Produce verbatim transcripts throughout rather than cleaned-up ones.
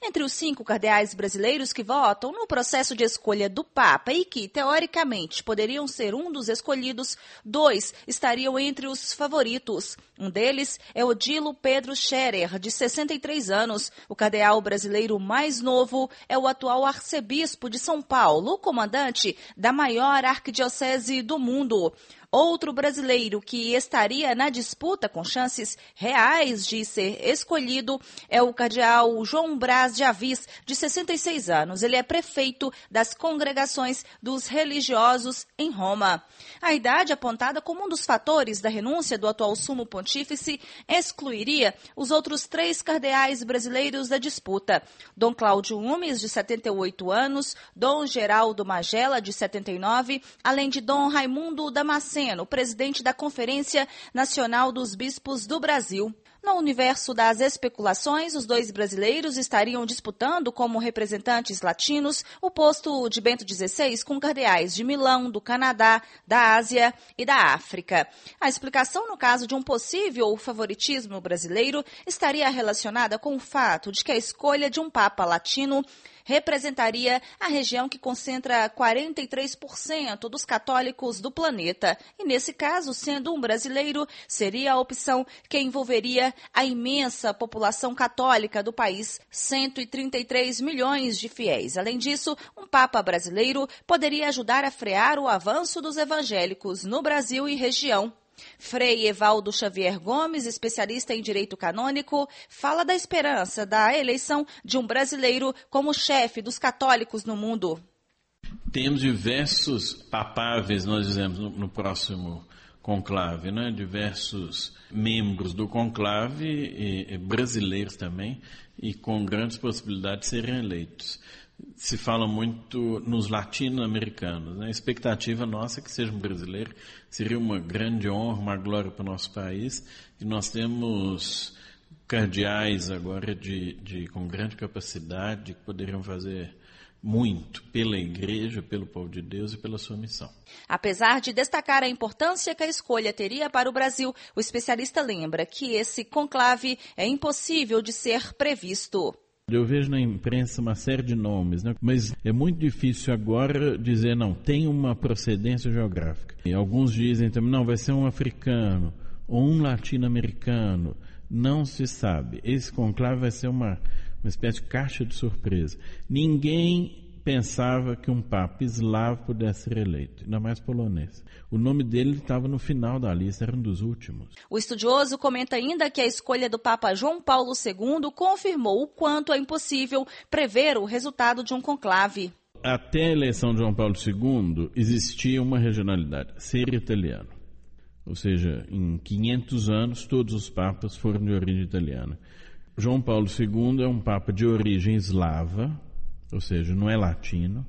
Entre os cinco cardeais brasileiros que votam no processo de escolha do Papa e que, teoricamente, poderiam ser um dos escolhidos, dois estariam entre os favoritos. Um deles é Odilo Pedro Scherer, de sessenta e três anos. O cardeal brasileiro mais novo é o atual arcebispo de São Paulo, o comandante da maior arquidiocese do mundo. Outro brasileiro que estaria na disputa com chances reais de ser escolhido é o cardeal João Braz de Avis, de sessenta e seis anos. Ele é prefeito das congregações dos religiosos em Roma. A idade apontada como um dos fatores da renúncia do atual sumo pontífice excluiria os outros três cardeais brasileiros da disputa. Dom Cláudio Umes, de setenta e oito anos, Dom Geraldo Magela, de setenta e nove, além de Dom Raimundo Damasceno, o presidente da Conferência Nacional dos Bispos do Brasil. No universo das especulações, os dois brasileiros estariam disputando como representantes latinos o posto de Bento dezesseis com cardeais de Milão, do Canadá, da Ásia e da África. A explicação no caso de um possível favoritismo brasileiro estaria relacionada com o fato de que a escolha de um papa latino representaria a região que concentra quarenta e três por cento dos católicos do planeta. E, nesse caso, sendo um brasileiro, seria a opção que envolveria a imensa população católica do país, cento e trinta e três milhões de fiéis. Além disso, um papa brasileiro poderia ajudar a frear o avanço dos evangélicos no Brasil e região. Frei Evaldo Xavier Gomes, especialista em direito canônico, fala da esperança da eleição de um brasileiro como chefe dos católicos no mundo. Temos diversos papáveis, nós dizemos, no, no próximo conclave, né? Diversos membros do conclave, e, e brasileiros também, e com grandes possibilidades de serem eleitos. Se fala muito nos latino-americanos, né? A expectativa nossa é que seja um brasileiro, seria uma grande honra, uma glória para o nosso país, e nós temos cardeais agora de, de, com grande capacidade, que poderiam fazer muito pela igreja, pelo povo de Deus e pela sua missão. Apesar de destacar a importância que a escolha teria para o Brasil, o especialista lembra que esse conclave é impossível de ser previsto. Eu vejo na imprensa uma série de nomes, né? Mas é muito difícil agora dizer, não, tem uma procedência geográfica. E alguns dizem também, não, vai ser um africano ou um latino-americano. Não se sabe. Esse conclave vai ser uma, uma espécie de caixa de surpresa. Ninguém pensava que um papa eslavo pudesse ser eleito, ainda mais polonês. O nome dele estava no final da lista, era um dos últimos. O estudioso comenta ainda que a escolha do Papa João Paulo segundo confirmou o quanto é impossível prever o resultado de um conclave. Até a eleição de João Paulo segundo, existia uma regionalidade, ser italiano. Ou seja, em quinhentos anos, todos os papas foram de origem italiana. João Paulo segundo é um papa de origem eslava, ou seja, não é latino,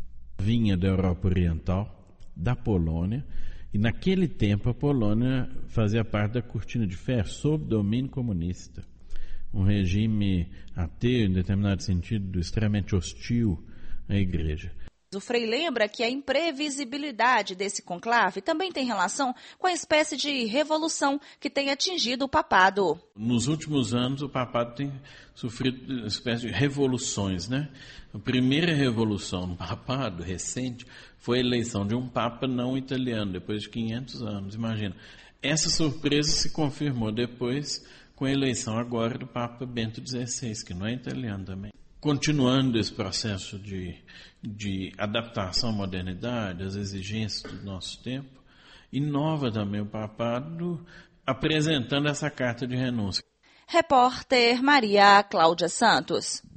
vinha da Europa Oriental, da Polônia, e naquele tempo a Polônia fazia parte da cortina de ferro, sob domínio comunista. Um regime ateu, em determinado sentido, extremamente hostil à igreja. O Frei lembra que a imprevisibilidade desse conclave também tem relação com a espécie de revolução que tem atingido o papado. Nos últimos anos, o papado tem sofrido uma espécie de revoluções, né? A primeira revolução no papado, recente, foi a eleição de um papa não italiano, depois de quinhentos anos, imagina. Essa surpresa se confirmou depois com a eleição agora do Papa Bento dezesseis, que não é italiano também. Continuando esse processo de, de adaptação à modernidade, às exigências do nosso tempo, inova também o papado apresentando essa carta de renúncia. Repórter Maria Cláudia Santos.